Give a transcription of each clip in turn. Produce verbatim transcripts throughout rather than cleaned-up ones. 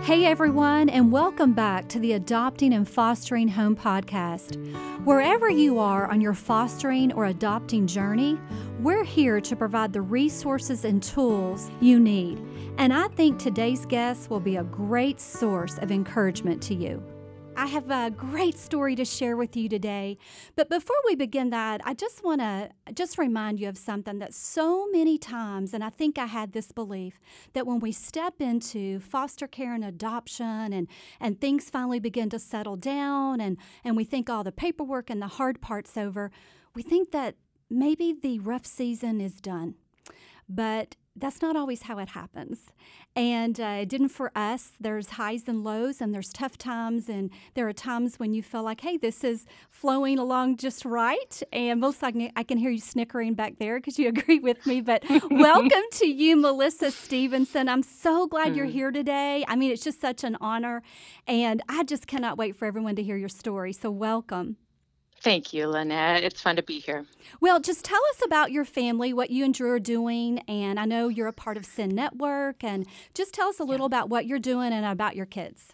Hey everyone, and welcome back to the Adopting and Fostering Home podcast. Wherever you are on your fostering or adopting journey, we're here to provide the resources and tools you need. And I think today's guest will be a great source of encouragement to you. I have a great story to share with you today. But before we begin that, I just want to just remind you of something that so many times, and I think I had this belief, that when we step into foster care and adoption and, and things finally begin to settle down and, and we think all the paperwork and the hard part's over, we think that maybe the rough season is done. But that's not always how it happens. And uh, it didn't for us. There's highs and lows, and there's tough times, and there are times when you feel like, hey, this is flowing along just right. And most likely, I can hear you snickering back there because you agree with me. But welcome to you, Melissa Stevenson. I'm so glad mm. you're here today. I mean, it's just such an honor, and I just cannot wait for everyone to hear your story. So welcome. Thank you, Lynette. It's fun to be here. Well, just tell us about your family, what you and Drew are doing, and I know you're a part of Send Network, and just tell us a little yeah. about what you're doing and about your kids.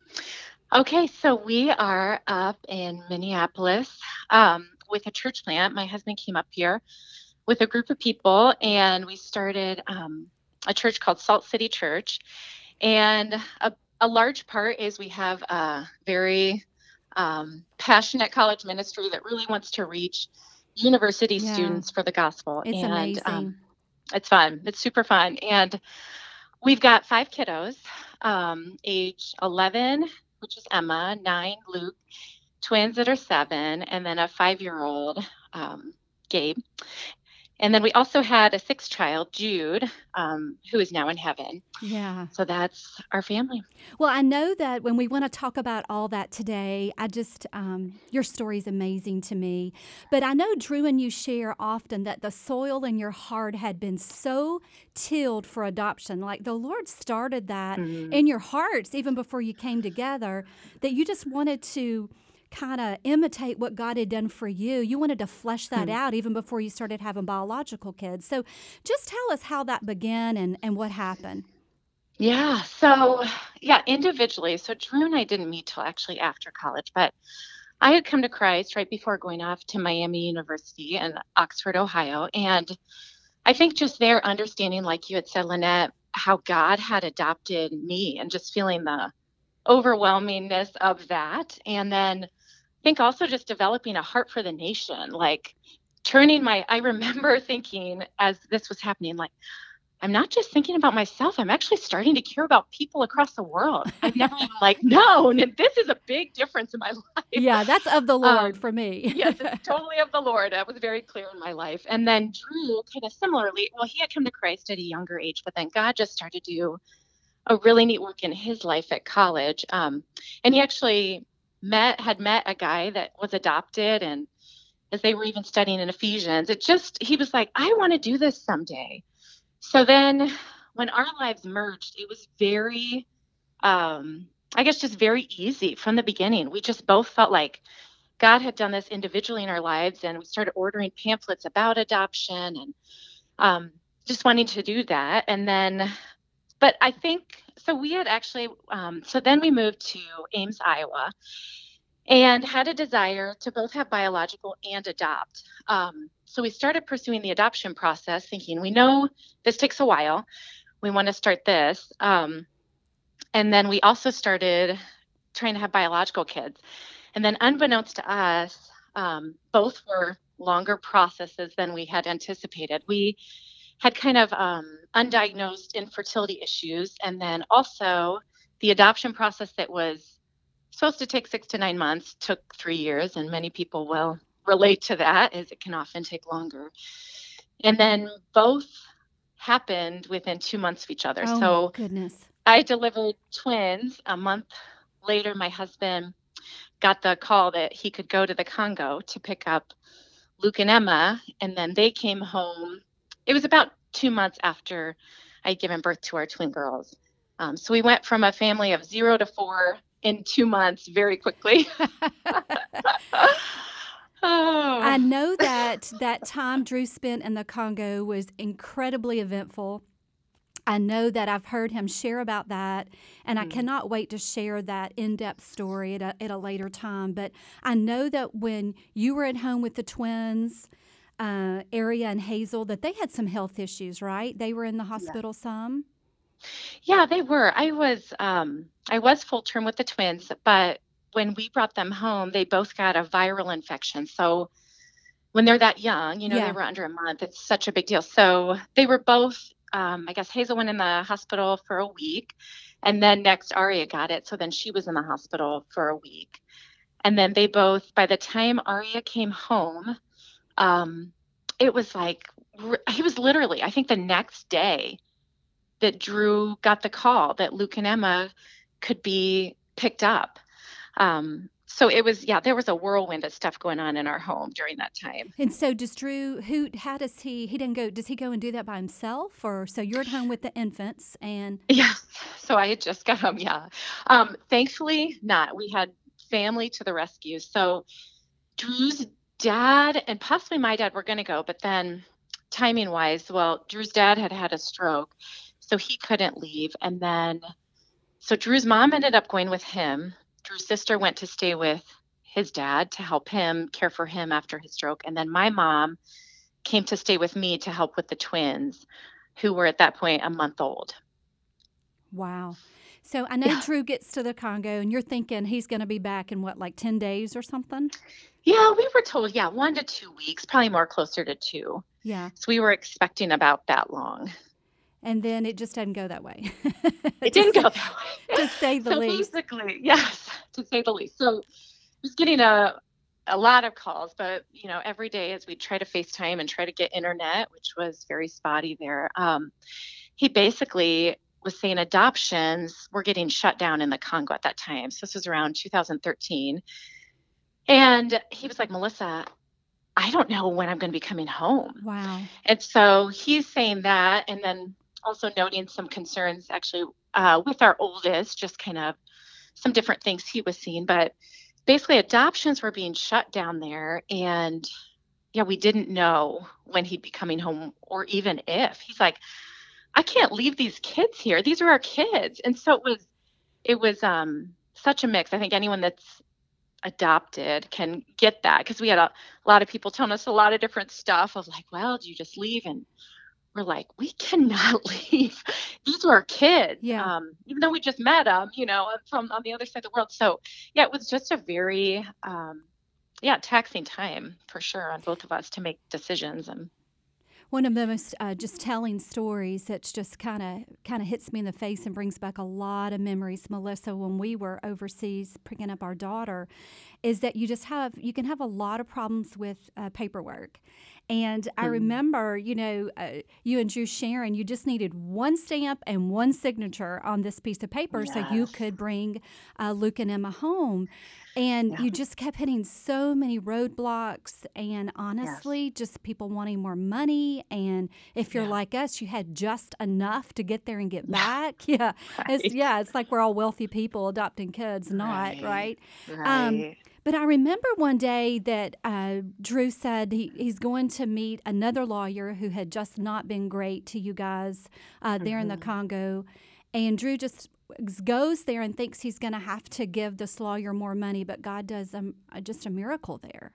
Okay, so we are up in Minneapolis um, with a church plant. My husband came up here with a group of people, and we started um, a church called Salt City Church, and a, a large part is we have a very Um, passionate college ministry that really wants to reach university yeah. students for the gospel. It's and amazing. Um, it's fun. It's super fun. And we've got five kiddos, um, age eleven, which is Emma, nine, Luke, twins that are seven, and then a five-year-old, um, Gabe. And then we also had a sixth child, Jude, um, who is now in heaven. Yeah. So that's our family. Well, I know that when we want to talk about all that today, I just, um, your story is amazing to me. But I know Drew and you share often that the soil in your heart had been so tilled for adoption. Like the Lord started that mm-hmm. in your hearts even before you came together, that you just wanted to kind of imitate what God had done for you. You wanted to flesh that mm-hmm. out even before you started having biological kids. So just tell us how that began and, and what happened. Yeah. So, yeah, individually. So Drew and I didn't meet till actually after college, but I had come to Christ right before going off to Miami University in Oxford, Ohio. And I think just there understanding, like you had said, Lynette, how God had adopted me and just feeling the overwhelmingness of that. And then I think also just developing a heart for the nation, like turning my, I remember thinking as this was happening, like, I'm not just thinking about myself. I'm actually starting to care about people across the world. I've never even like known. And this is a big difference in my life. Yeah, that's of the Lord um, for me. Yes, it's totally of the Lord. That was very clear in my life. And then Drew kind of similarly, well, he had come to Christ at a younger age, but then God just started to do a really neat work in his life at college. Um, and he actually met, had met a guy that was adopted. And as they were even studying in Ephesians, it just, he was like, I want to do this someday. So then when our lives merged, it was very, um, I guess, just very easy from the beginning. We just both felt like God had done this individually in our lives, and we started ordering pamphlets about adoption and um, just wanting to do that. And then, but I think, so we had actually, um, so then we moved to Ames, Iowa, and had a desire to both have biological and adopt. Um, so we started pursuing the adoption process, thinking, we know this takes a while. We want to start this. Um, and then we also started trying to have biological kids. And then unbeknownst to us, um, both were longer processes than we had anticipated. We had kind of um, undiagnosed infertility issues. And then also the adoption process that was supposed to take six to nine months took three years. And many people will relate to that, as it can often take longer. And then both happened within two months of each other. Oh, so goodness. I delivered twins. A month later, my husband got the call that he could go to the Congo to pick up Luke and Emma. And then they came home. It was about two months after I'd given birth to our twin girls. Um, so we went from a family of zero to four in two months very quickly. Oh. I know that that time Drew spent in the Congo was incredibly eventful. I know that I've heard him share about that, and I Mm. cannot wait to share that in-depth story at a, at a later time. But I know that when you were at home with the twins, uh, Aria and Hazel, that they had some health issues, right? They were in the Yeah. hospital some? Yeah, they were. I was um I was full term with the twins, but when we brought them home, they both got a viral infection. So when they're that young, you know, they Yeah. were under a month. It's such a big deal. So they were both, um, I guess Hazel went in the hospital for a week, and then next Aria got it. So then she was in the hospital for a week. And then they both, by the time Aria came home, um, it was like, r- he was literally, I think the next day that Drew got the call that Luke and Emma could be picked up. Um, so it was, yeah, there was a whirlwind of stuff going on in our home during that time. And so does Drew, who, how does he, he didn't go, does he go and do that by himself? Or so you're at home with the infants and, Yeah. So I had just got home. Yeah. Um, thankfully, not. We had family to the rescue. So Drew's dad and possibly my dad were going to go, but then timing wise, well, Drew's dad had had a stroke, so he couldn't leave. And then, so Drew's mom ended up going with him. Drew's sister went to stay with his dad to help him care for him after his stroke. And then my mom came to stay with me to help with the twins, who were at that point a month old. wow. So I know Yeah. Drew gets to the Congo and you're thinking he's going to be back in what, like ten days or something? Yeah, we were told, yeah, one to two weeks, probably more closer to two. Yeah. So we were expecting about that long. And then it just doesn't go that way. It To didn't say- go that way. to say the so least. basically, yes, to say the least. So I was getting a a lot of calls, but you know, every day as we try to FaceTime and try to get internet, which was very spotty there, um, he basically was saying adoptions were getting shut down in the Congo at that time. So this was around two thousand thirteen. And he was like, Melissa, I don't know when I'm going to be coming home. Wow. And so he's saying that, and then also noting some concerns actually uh, with our oldest, just kind of some different things he was seeing. But basically, adoptions were being shut down there. And yeah, we didn't know when he'd be coming home or even if. He's like, I can't leave these kids here. These are our kids. And so it was, it was um, such a mix. I think anyone that's adopted can get that because we had a, a lot of people telling us a lot of different stuff of like, well, do you just leave? And we're like, we cannot leave. These are our kids. Yeah. Um, even though we just met them, you know, from on the other side of the world. So yeah, it was just a very, um, yeah, taxing time for sure on both of us to make decisions. And One of the most uh, just telling stories that's just kind of kind of hits me in the face and brings back a lot of memories, Melissa, when we were overseas picking up our daughter, is that you just have you can have a lot of problems with uh, paperwork. And I Mhm. remember, you know, uh, you and Drew sharing, you just needed one stamp and one signature on this piece of paper so you Yes. could bring uh, Luke and Emma home. And Yeah. you just kept hitting so many roadblocks and honestly, just people wanting more money. And if you're Yeah. like us, you had just enough to get there and get Yeah. back. Yeah. It's, Right. yeah, it's like we're all wealthy people adopting kids, not, Right. right? Um, Right. but I remember one day that uh, Drew said he, he's going to meet another lawyer who had just not been great to you guys uh, there in the Mhm. Congo. And Drew just goes there and thinks he's going to have to give this lawyer more money, but God does um, just a miracle there.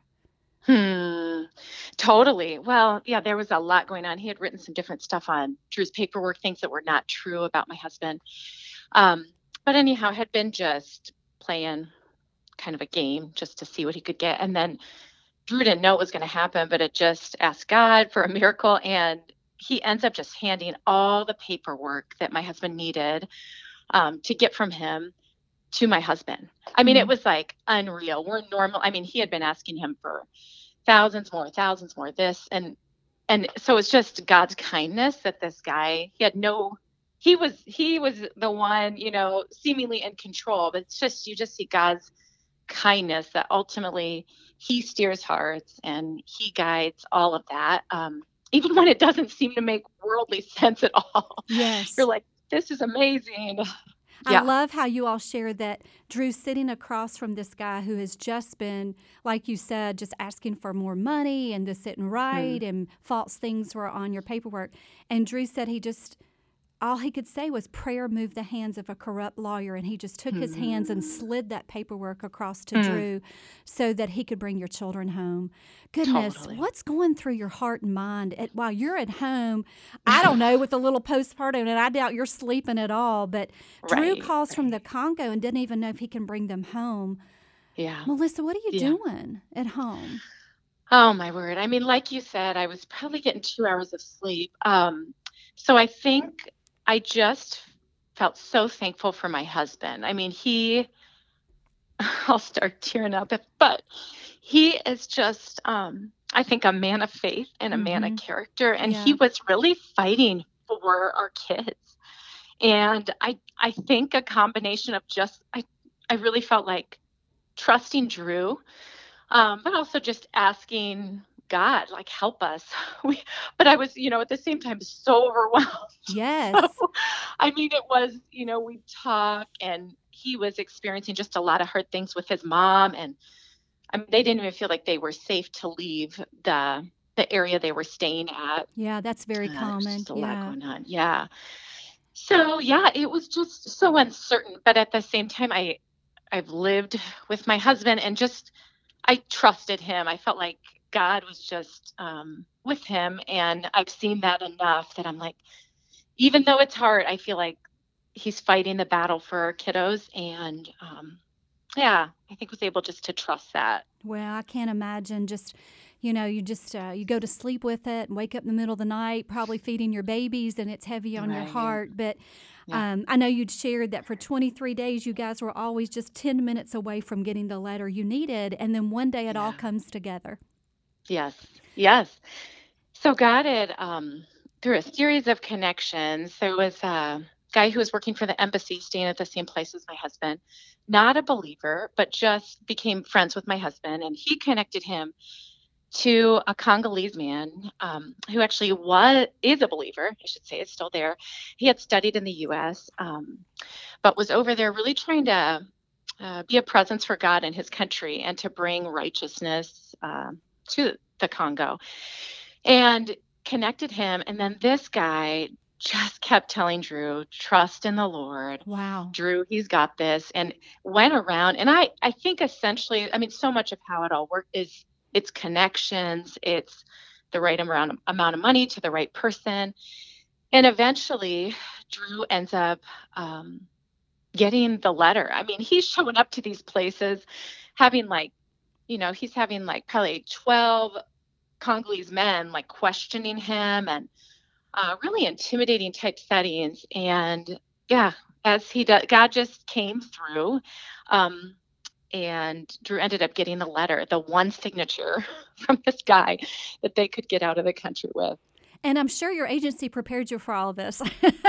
Hmm. Totally. Well, yeah, there was a lot going on. He had written some different stuff on Drew's paperwork, things that were not true about my husband. Um, but anyhow, had been just playing kind of a game just to see what he could get. And then Drew didn't know it was going to happen, but it just asked God for a miracle. And he ends up just handing all the paperwork that my husband needed um, to get from him to my husband. I mean, it Mhm. was like unreal. We're normal. I mean, he had been asking him for thousands more, thousands more, this. And, and so it's just God's kindness that this guy, he had no, he was, he was the one, you know, seemingly in control, but it's just, you just see God's kindness that ultimately he steers hearts and he guides all of that. Um, even when it doesn't seem to make worldly sense at all, Yes. you're like, this is amazing. I Yeah. love how you all shared that Drew's sitting across from this guy who has just been, like you said, just asking for more money and to sit and write and false things were on your paperwork. And Drew said he just all he could say was prayer moved the hands of a corrupt lawyer, and he just took his hands and slid that paperwork across to Mm. Drew so that he could bring your children home. Goodness, Totally. what's going through your heart and mind at, while you're at home? I don't know, with a little postpartum, and I doubt you're sleeping at all, but Drew Right, calls from the right. Congo and didn't even know if he can bring them home. Yeah. Melissa, what are you Yeah. doing at home? Oh my word. I mean, like you said, I was probably getting two hours of sleep. Um, so I think I just felt so thankful for my husband. I mean, he, I'll start tearing up, if, but he is just, um, I think, a man of faith and a man of Mm-hmm. character, and he Yeah. was really fighting for our kids. And I, I think a combination of just, I, I really felt like trusting Drew, um, but also just asking God, like, help us. We, but I was, you know, at the same time, so overwhelmed. So, Yes. I mean, it was, you know, we talk, and he was experiencing just a lot of hard things with his mom, and I mean, they didn't even feel like they were safe to leave the the area they were staying at. Yeah, that's very Uh, there was common. just a lot Yeah. going on. Yeah. So yeah, it was just so uncertain. But at the same time, I I've lived with my husband, and just I trusted him. I felt like God was just um, with him, and I've seen that enough that I'm like, even though it's hard, I feel like he's fighting the battle for our kiddos, and um, yeah, I think was able just to trust that. Well, I can't imagine just, you know, you just uh, you go to sleep with it and wake up in the middle of the night, probably feeding your babies, and it's heavy on your Right. heart. But Yeah. um, I know you'd shared that for twenty-three days, you guys were always just ten minutes away from getting the letter you needed, and then one day it all Yeah. comes together. Yes. Yes. So God had, um, through a series of connections, there was a guy who was working for the embassy, staying at the same place as my husband, not a believer, but just became friends with my husband. And he connected him to a Congolese man um, who actually was is a believer, I should say, is still there. He had studied in the U S, um, but was over there really trying to uh, be a presence for God in his country and to bring righteousness um, to the Congo. And connected him. And then this guy just kept telling Drew, trust in the Lord. Wow. Drew, he's got this. And went around. And I, I think essentially, I mean, so much of how it all worked is it's connections, it's the right amount, amount of money to the right person. And eventually, Drew ends up um, getting the letter. I mean, he's showing up to these places, having like, you know, he's having like probably twelve Congolese men like questioning him, and uh, really intimidating type settings. And yeah, as he does, God just came through. Um, and Drew ended up getting the letter, the one signature from this guy that they could get out of the country with. And I'm sure your agency prepared you for all of this.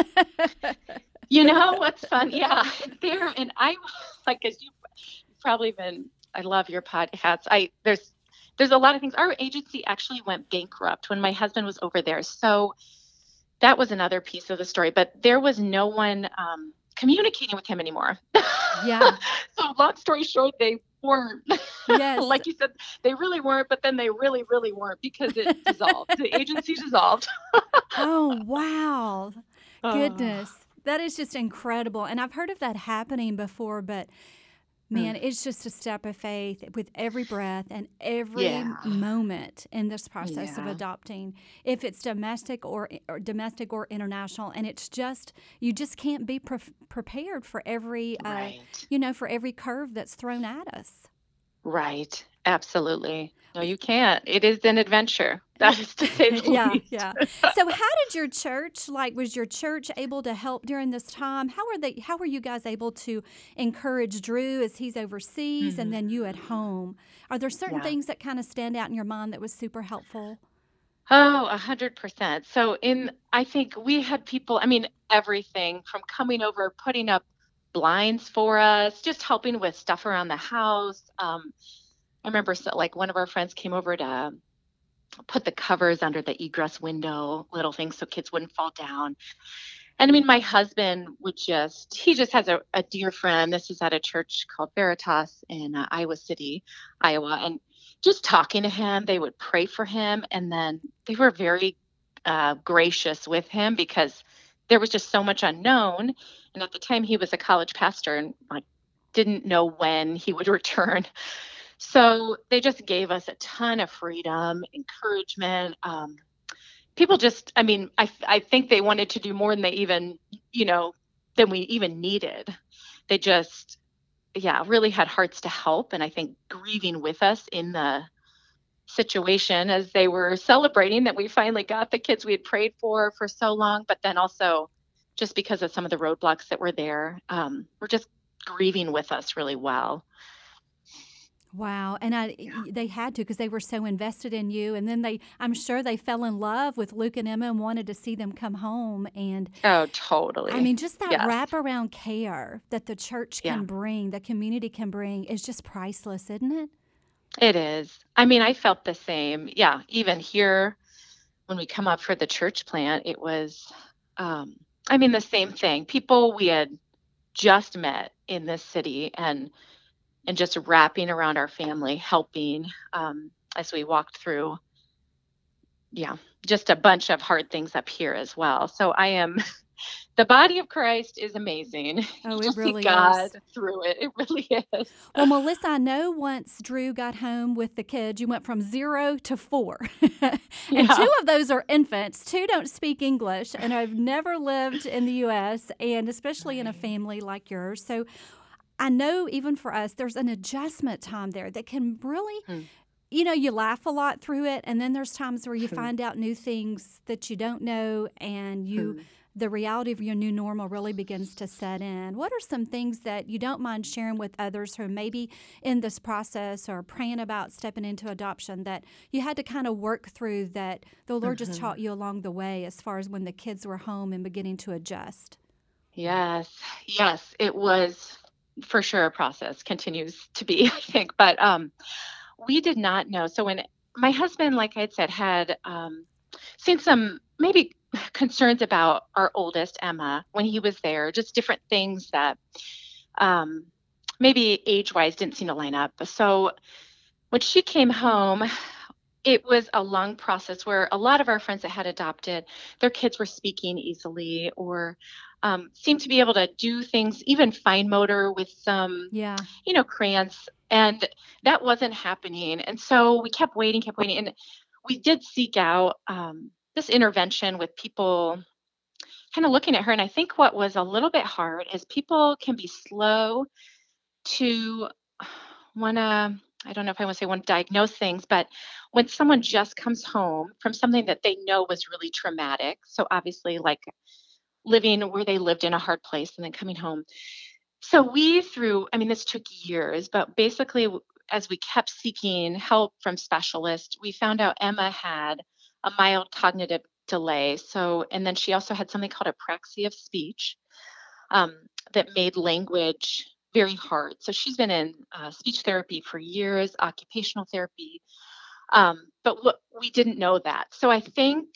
You know what's fun? Yeah, there. And I, like, as you probably been, I love your podcasts. I there's there's a lot of things. Our agency actually went bankrupt when my husband was over there, so that was another piece of the story. But there was no one um, communicating with him anymore. Yeah. So long story short, they weren't. Yes. Like you said, they really weren't, but then they really, really weren't because it dissolved. The agency dissolved. Oh, wow. Oh, Goodness. That is just incredible. And I've heard of that happening before, but man, it's just a step of faith with every breath and every Yeah. moment in this process of Yeah. adopting, if it's domestic or, or domestic or international. And it's just, you just can't be pre- prepared for every, uh, right. you know, for every curve that's thrown at us. Right. Absolutely. No, you can't. It is an adventure. That is to say the Yeah, least. yeah. So how did your church, like, was your church able to help during this time? How were they, how were you guys able to encourage Drew as he's overseas and then you at home? Are there certain Yeah. things that kind of stand out in your mind that was super helpful? Oh, a hundred percent. So in, I think we had people, I mean, everything from coming over, putting up blinds for us, just helping with stuff around the house. Um, I remember so, like one of our friends came over to put the covers under the egress window, little things so kids wouldn't fall down. And I mean, my husband would just, he just has a, a dear friend. This is at a church called Veritas in uh, Iowa City, Iowa. And just talking to him, they would pray for him. And then they were very uh, gracious with him because there was just so much unknown. And at the time he was a college pastor and like didn't know when he would return. So they just gave us a ton of freedom, encouragement. Um, people just, I mean, I, I think they wanted to do more than they even, you know, than we even needed. They just, yeah, really had hearts to help. And I think grieving with us in the situation as they were celebrating that we finally got the kids we had prayed for for so long, but then also just because of some of the roadblocks that were there, um, we're just grieving with us really well. Wow, and I Yeah. y they had to because they were so invested in you, and then they I'm sure they fell in love with Luke and Emma and wanted to see them come home, and Oh, I totally. mean, just that Yes. wraparound care that the church Yeah, can bring, the community can bring is just priceless, isn't it? it is. I mean, I felt the same. Yeah, even here when we come up for the church plant, it was, um, I mean, the same thing. People we had just met in this city and and just wrapping around our family, helping um, as we walked through, yeah, just a bunch of hard things up here as well. So I am, the body of Christ is amazing. You Oh, it just see really God is. through it. It really is. Well, Melissa, I know once Drew got home with the kids, you went from zero to four. And Yeah. two of those are infants. Two don't speak English, and I've never lived in the U S, and especially in a Right. family like yours. So I know even for us, there's an adjustment time there that can really, Mm. you know, you laugh a lot through it, and then there's times where you find out new things that you don't know, and you Mm. the reality of your new normal really begins to set in. What are some things that you don't mind sharing with others who may be in this process or praying about stepping into adoption that you had to kind of work through that the Lord just Mhm. taught you along the way as far as when the kids were home and beginning to adjust? Yes. Yes, it was for sure a process, continues to be, I think. But um, we did not know. So when my husband, like I had said, had um, seen some maybe concerns about our oldest, Emma, when he was there, just different things that um, maybe age wise didn't seem to line up. So when she came home, it was a long process where a lot of our friends that had adopted, their kids were speaking easily or um, seemed to be able to do things, even fine motor with some, Yeah. you know, crayons. And that wasn't happening. And so we kept waiting, kept waiting. And we did seek out um, this intervention with people kind of looking at her. And I think what was a little bit hard is people can be slow to want to, I don't know if I want to say want to diagnose things, but when someone just comes home from something that they know was really traumatic, so obviously like living where they lived in a hard place and then coming home. So we through, I mean, this took years, but basically, w- as we kept seeking help from specialists, we found out Emma had a mild cognitive delay. So, and then she also had something called apraxia of speech um, that made language very hard. So she's been in uh, speech therapy for years, occupational therapy, um, but what we didn't know that. So I think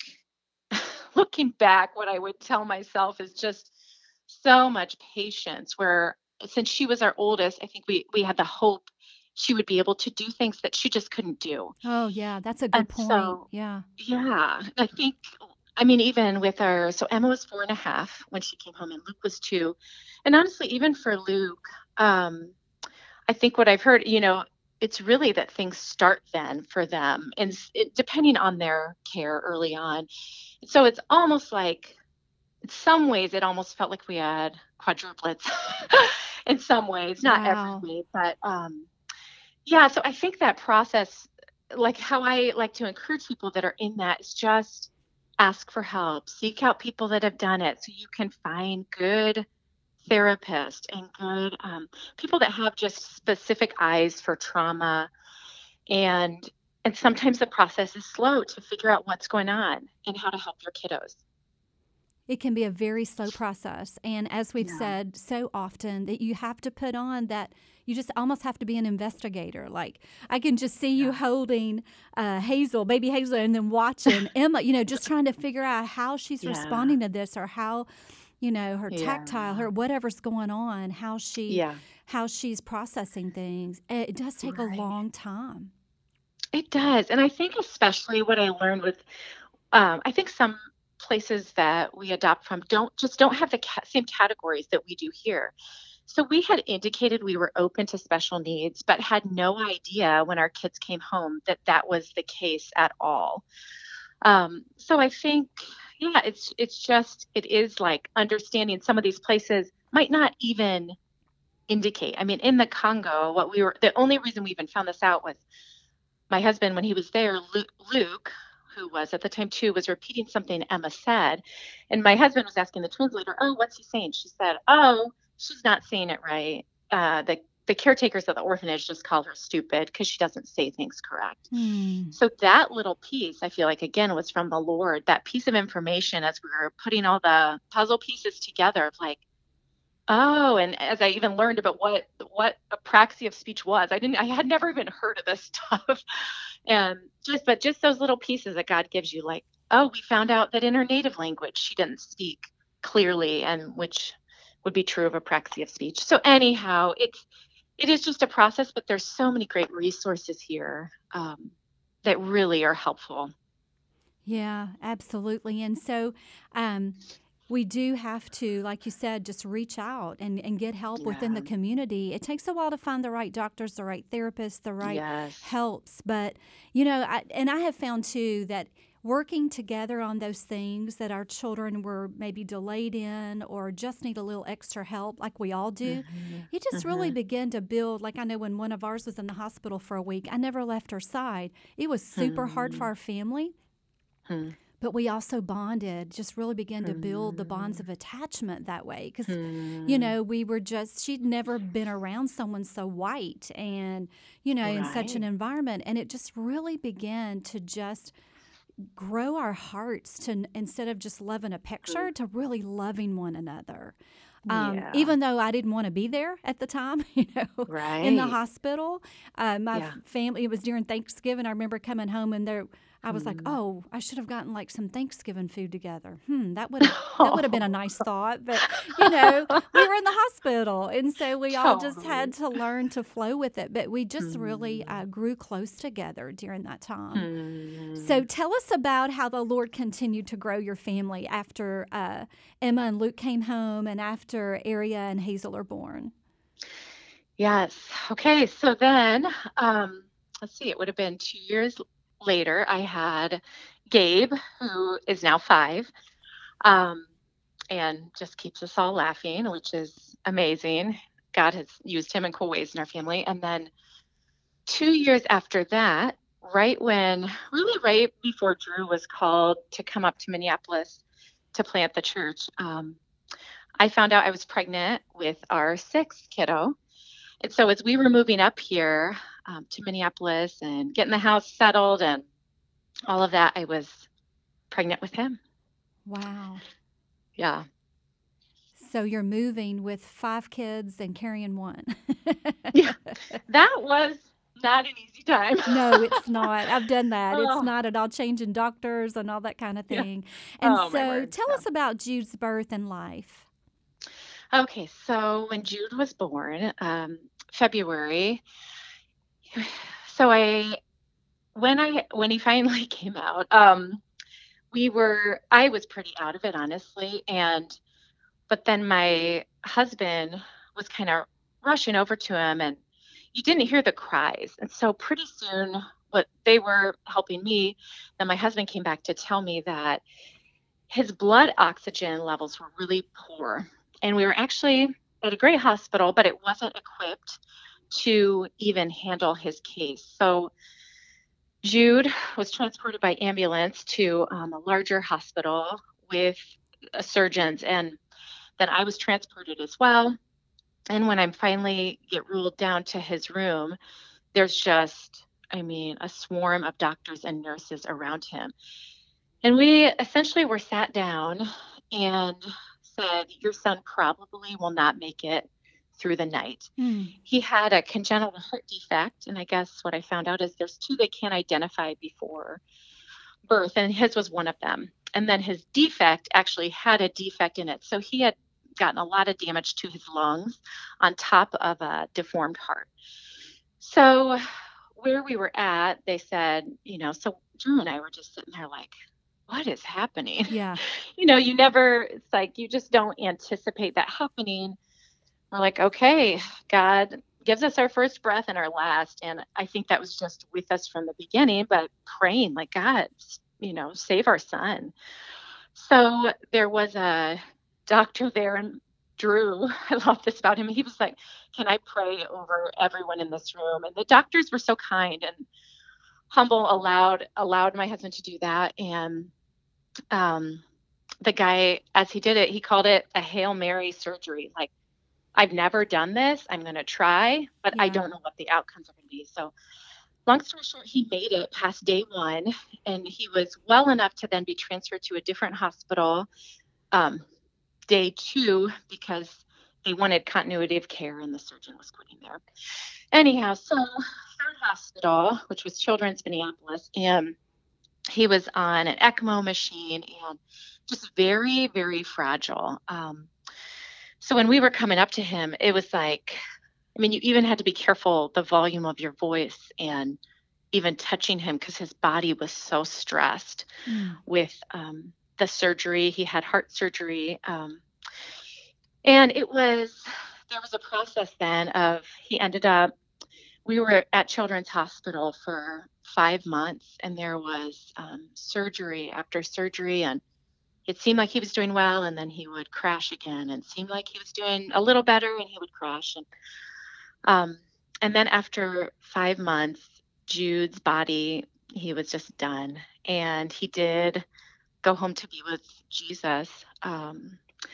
looking back, what I would tell myself is just so much patience. Where since she was our oldest, I think we we had the hope she would be able to do things that she just couldn't do. Oh, yeah. That's a And good point. so, Yeah. yeah, I think, I mean, even with our, so Emma was four and a half when she came home, and Luke was two. And honestly, even for Luke, um, I think what I've heard, you know, it's really that things start then for them, and s- it, depending on their care early on. So it's almost like, in some ways, it almost felt like we had quadruplets. In some ways, not every Wow. way, but um, yeah, so I think that process, like how I like to encourage people that are in that, is just ask for help, seek out people that have done it so you can find good therapists and good um, people that have just specific eyes for trauma. And and sometimes the process is slow to figure out what's going on and how to help your kiddos. It can be a very slow process. And as we've Yeah. said so often, that you have to put on that, you just almost have to be an investigator. Like, I can just see you Yeah. holding uh, Hazel, baby Hazel, and then watching Emma, you know, just trying to figure out how she's Yeah. responding to this or how, you know, her tactile, Yeah. her whatever's going on, how she, Yeah. how she's processing things. It does take a Right. long time. It does. And I think especially what I learned with Um, I think some places that we adopt from don't just don't have the ca- same categories that we do here. So we had indicated we were open to special needs, but had no idea when our kids came home that that was the case at all. Um, so I think, yeah, it's it's just it is like understanding some of these places might not even indicate. I mean, in the Congo, what we were the only reason we even found this out was my husband when he was there, Luke, Luke who was at the time two, was repeating something Emma said, and my husband was asking the translator, "Oh, what's he saying?" She said, "Oh, she's not saying it right. Uh, the the caretakers of the orphanage just call her stupid because she doesn't say things correct." Hmm. So that little piece, I feel like, again, was from the Lord. That piece of information as we were putting all the puzzle pieces together of like, oh, and as I even learned about what what apraxia of speech was, I didn't, I had never even heard of this stuff. And just, but just those little pieces that God gives you, like, oh, we found out that in her native language she didn't speak clearly, and which would be true of apraxia of speech. So anyhow, it's it is just a process, but there's so many great resources here um, that really are helpful. Yeah, absolutely. And so um, we do have to, like you said, just reach out and, and get help within the Yeah. community. It takes a while to find the right doctors, the right therapists, the right Yes. helps. But, you know, I, and I have found too that working together on those things that our children were maybe delayed in or just need a little extra help, like we all do, Hmm. you just really Hmm. begin to build. Like I know when one of ours was in the hospital for a week, I never left her side. It was super hard for Hmm. our family. Hmm. But we also bonded, just really began to build the bonds Hmm. of attachment that way. Because, you Hmm. know, we were just, she'd never been around someone so white and, you know, in such an Right. environment. And it just really began to just grow our hearts to, instead of just loving a Hmm. picture, to really loving one another. Um, Yeah. even though I didn't want to be there at the time, you know, in the Right. hospital, uh, my Yeah. family, it was during Thanksgiving. I remember coming home and there, I was like, Hmm. oh, I should have gotten like some Thanksgiving food together. Hmm, that would have that would have been a nice thought. But you know, we were in the hospital, and so we all just had Totally. to learn to flow with it. But we just really Hmm. uh, grew close together during that time. Hmm. So tell us about how the Lord continued to grow your family after uh, Emma and Luke came home and after Aria and Hazel are born. Yes. Okay. So then, um, let's see, it would have been two years later. I had Gabe, who is now five, um, and just keeps us all laughing, which is amazing. God has used him in cool ways in our family. And then two years after that, right when, really right before Drew was called to come up to Minneapolis to plant the church, um, I found out I was pregnant with our sixth kiddo. And so as we were moving up here um, to Minneapolis and getting the house settled and all of that, I was pregnant with him. Wow. Yeah. So you're moving with five kids and carrying one. Yeah. That was not an easy time. No, it's not. I've done that. It's Oh, not at all changing doctors and all that kind of yeah. thing. And Oh, my so word. tell Yeah. us about Jude's birth and life. Okay. So when Jude was born, um, February, so I, when I, when he finally came out, um, we were, I was pretty out of it, honestly. And But then my husband was kind of rushing over to him, and you didn't hear the cries. And so pretty soon, what they were helping me, then my husband came back to tell me that his blood oxygen levels were really poor. And we were actually at a great hospital, but it wasn't equipped to even handle his case. So Jude was transported by ambulance to um, a larger hospital with uh, surgeons, and then I was transported as well. And when I finally get ruled down to his room, there's just, I mean, a swarm of doctors and nurses around him. And we essentially were sat down and said, your son probably will not make it through the night. Hmm. He had a congenital heart defect. And I guess what I found out is there's two they can't identify before birth, and his was one of them. And then his defect actually had a defect in it. So he had gotten a lot of damage to his lungs on top of a deformed heart. So where we were at, they said, you know, so Drew and I were just sitting there like, what is happening? Yeah. You know, you never, it's like you just don't anticipate that happening. We're like, okay, God gives us our first breath and our last. And I think that was just with us from the beginning, but praying like, God, you know, save our son. So there was a doctor there, and Drew, I love this about him. He was like, can I pray over everyone in this room? And the doctors were so kind and humble, allowed allowed my husband to do that. And um, the guy, as he did it, he called it a Hail Mary surgery. Like, I've never done this. I'm going to try, but I Yeah. don't know what the outcomes are going to be. So, long story short, he made it past day one, and he was well enough to then be transferred to a different hospital um, day two because they wanted continuity of care, and the surgeon was quitting there. Anyhow, so third hospital, which was Children's Minneapolis, and he was on an ECMO machine and just very, very fragile. Um, so when we were coming up to him, it was like, I mean, you even had to be careful the volume of your voice and even touching him because his body was so stressed Mm. with um, the surgery. He had heart surgery. Um, and it was, there was a process then of, he ended up, we were at Children's Hospital for five months and there was um, surgery after surgery, and it seemed like he was doing well, and then he would crash again, and seemed like he was doing a little better and he would crash. And um, and then after five months, Jude's body, he was just done. And he did go home to be with Jesus. Um,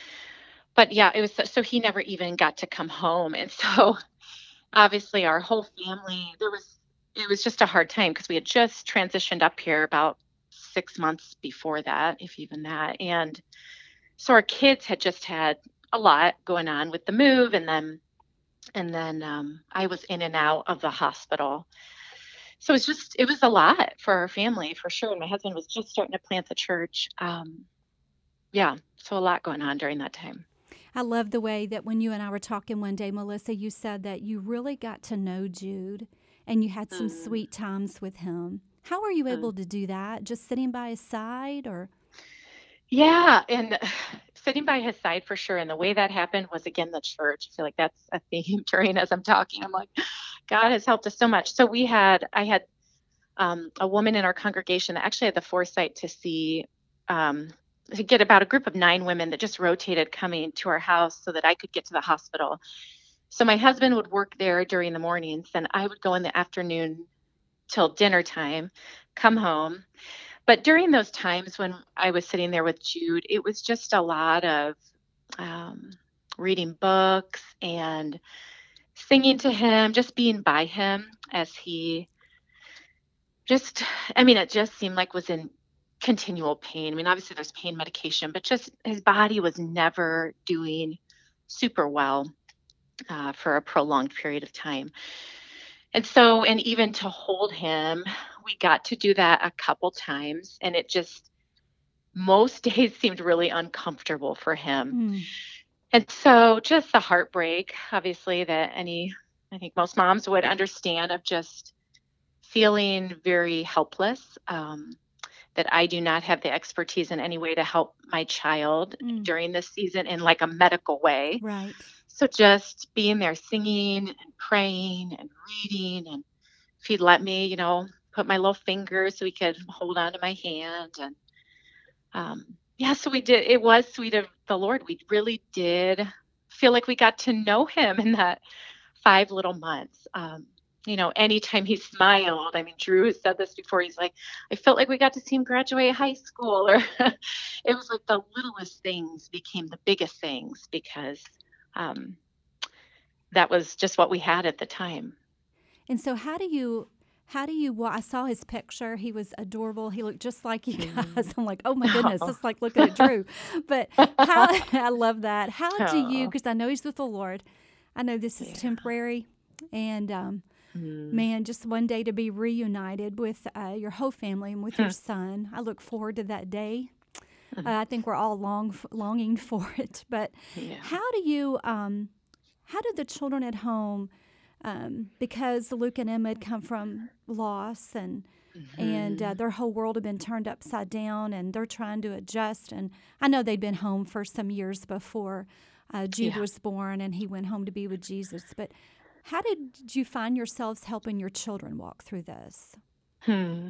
but yeah, it was so, so he never even got to come home. And so obviously our whole family, there was, it was just a hard time because we had just transitioned up here about six months before that, if even that. And so our kids had just had a lot going on with the move. And then and then um, I was in and out of the hospital. So it was just, it was a lot for our family for sure. And my husband was just starting to plant the church. Um, yeah, so a lot going on during that time. I love the way that when you and I were talking one day, Melissa, you said that you really got to know Jude and you had some Mm, sweet times with him. How were you mm. able to do that? Just sitting by his side or? Yeah, and sitting by his side for sure. And the way that happened was again the church. I feel like that's a theme during as I'm talking. I'm like, God has helped us so much. So we had, I had um, a woman in our congregation that actually had the foresight to see, um, to get about a group of nine women that just rotated coming to our house so that I could get to the hospital. So my husband would work there during the mornings, and I would go in the afternoon till dinner time, come home. But during those times when I was sitting there with Jude, it was just a lot of um, reading books and singing to him, just being by him as he just, I mean, it just seemed like was in continual pain. I mean, obviously there's pain medication, but just his body was never doing super well uh, for a prolonged period of time. And so, and even to hold him, we got to do that a couple times, and it just, most days seemed really uncomfortable for him. Mm. And so, just the heartbreak, obviously, that any, I think most moms would understand, of just feeling very helpless, um, that I do not have the expertise in any way to help my child Mm. during this season in like a medical way. Right. So just being there singing and praying and reading, and if he'd let me, you know, put my little finger so he could hold on to my hand. And um, yeah, so we did, it was sweet of the Lord. We really did feel like we got to know him in that five little months. Um, you know, anytime he smiled, I mean, Drew has said this before. He's like, I felt like we got to see him graduate high school, or it was like the littlest things became the biggest things because um, that was just what we had at the time. And so how do you, how do you, well, I saw his picture. He was adorable. He looked just like you guys. I'm like, oh my goodness, Oh. it's like looking at Drew. But how, I love that. How do you, Oh. because I know he's with the Lord. I know this is Yeah. temporary. And um, Mm. man, just one day to be reunited with uh, your whole family and with your son. I look forward to that day. Uh, I think we're all long, longing for it. But Yeah. how do you, um, how do the children at home um, because Luke and Emma had come from loss and mm-hmm. and uh, their whole world had been turned upside down, and they're trying to adjust. And I know they'd been home for some years before uh, Jude yeah. was born, and he went home to be with Jesus. But how did you find yourselves helping your children walk through this? Hmm.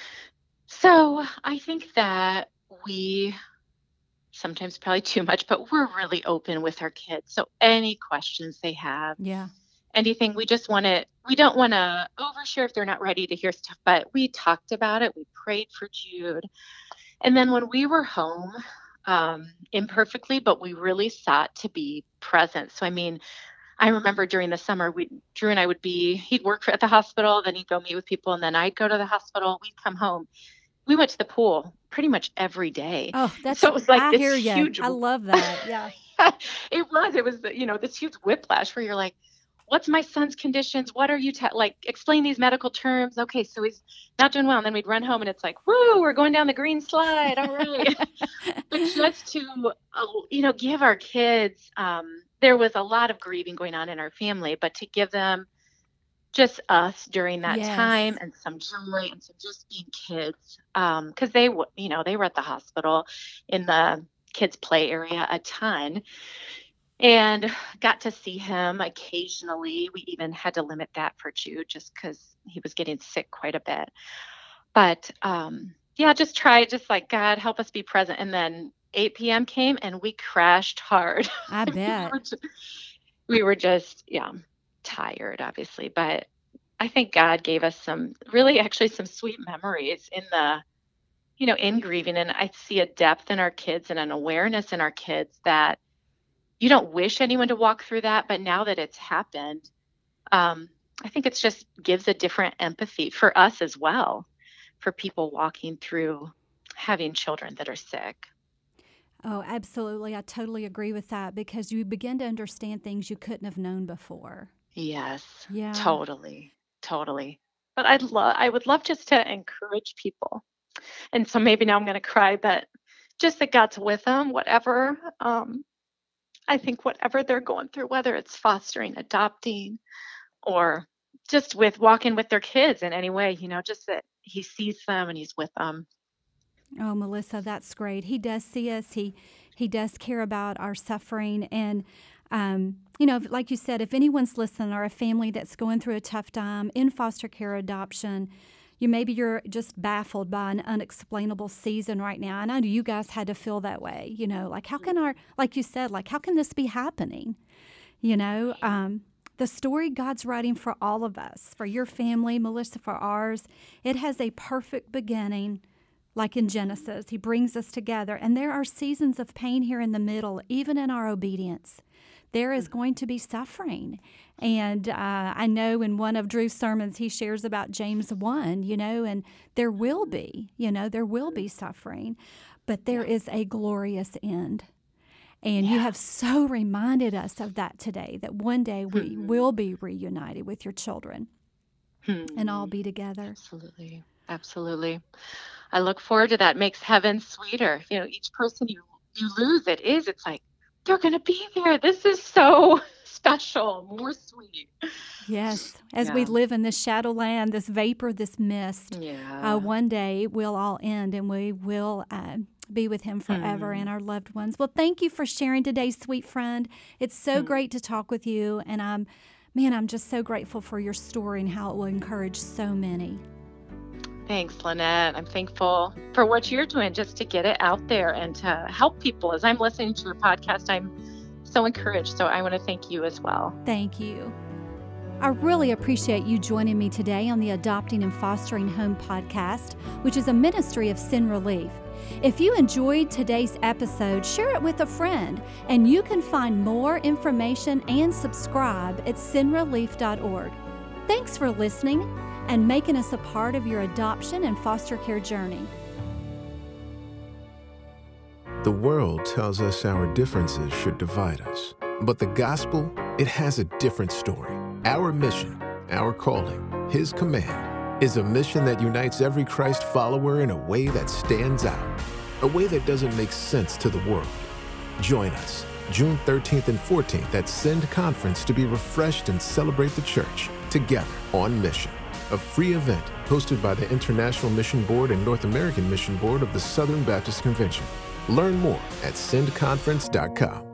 So I think that we sometimes probably too much, but we're really open with our kids. So any questions they have, yeah, anything, we just want to, we don't want to overshare if they're not ready to hear stuff, but we talked about it. We prayed for Jude. And then when we were home, um, imperfectly, but we really sought to be present. So, I mean, I remember during the summer, we, Drew and I would be, he'd work for, at the hospital, then he'd go meet with people, and then I'd go to the hospital, we'd come home. We went to the pool pretty much every day. Oh, that's, so it was like I this hear you. huge, I love that. Yeah. It was, it was, you know, this huge whiplash where you're like, what's my son's conditions? What are you, ta- like, explain these medical terms. Okay, so he's not doing well. And then we'd run home and it's like, woo, we're going down the green slide. All right. But just to, uh, you know, give our kids, um, there was a lot of grieving going on in our family, but to give them just us during that yes. time and some joy and some just being kids. Um, cause they, w- you know, they were at the hospital in the kids play area a ton and got to see him occasionally. We even had to limit that for Jude just cause he was getting sick quite a bit, but, um, yeah, just try just like, God, help us be present. And then eight p.m. came and we crashed hard. I bet. we, were just, we were just, yeah, tired, obviously. But I think God gave us some, really actually some sweet memories in the, you know, in grieving. And I see a depth in our kids and an awareness in our kids that you don't wish anyone to walk through that. But now that it's happened, um, I think it's just gives a different empathy for us as well, for people walking through having children that are sick. Oh, absolutely. I totally agree with that because you begin to understand things you couldn't have known before. Yes. Yeah. Totally. Totally. But I'd love, I would love just to encourage people. And so maybe now I'm going to cry, but just that God's with them, whatever. Um, I think whatever they're going through, whether it's fostering, adopting, or just with walking with their kids in any way, you know, just that he sees them and he's with them. Oh, Melissa, that's great. He does see us. He he does care about our suffering. And, um, you know, like you said, if anyone's listening or a family that's going through a tough time in foster care adoption, you maybe you're just baffled by an unexplainable season right now. And I know you guys had to feel that way, you know, like how can our, like you said, like how can this be happening? You know, um, the story God's writing for all of us, for your family, Melissa, for ours, it has a perfect beginning. Like in Genesis, he brings us together. And there are seasons of pain here in the middle, even in our obedience. There is going to be suffering. And uh, I know in one of Drew's sermons, he shares about James one, you know, and there will be, you know, there will be suffering, but there is a glorious end. And yeah. you have so reminded us of that today, that one day we mm-hmm. will be reunited with your children mm-hmm. and all be together. Absolutely. Absolutely. I look forward to that. It makes heaven sweeter. You know, each person you, you lose, it is, it's like, they're going to be there. This is so special, more sweet. Yes. As yeah. we live in this shadow land, this vapor, this mist, yeah. uh, one day we'll all end and we will uh, be with him forever mm. and our loved ones. Well, thank you for sharing today, sweet friend. It's so mm. great to talk with you. And I'm, man, I'm just so grateful for your story and how it will encourage so many. Thanks, Lynette. I'm thankful for what you're doing just to get it out there and to help people. As I'm listening to your podcast, I'm so encouraged. So I want to thank you as well. Thank you. I really appreciate you joining me today on the Adopting and Fostering Home podcast, which is a ministry of Sin Relief. If you enjoyed today's episode, share it with a friend, and you can find more information and subscribe at sin relief dot org. Thanks for listening and making us a part of your adoption and foster care journey. The world tells us our differences should divide us. But the gospel, it has a different story. Our mission, our calling, His command, is a mission that unites every Christ follower in a way that stands out, a way that doesn't make sense to the world. Join us June thirteenth and fourteenth at Send Conference to be refreshed and celebrate the church together on mission. A free event hosted by the International Mission Board and North American Mission Board of the Southern Baptist Convention. Learn more at send conference dot com.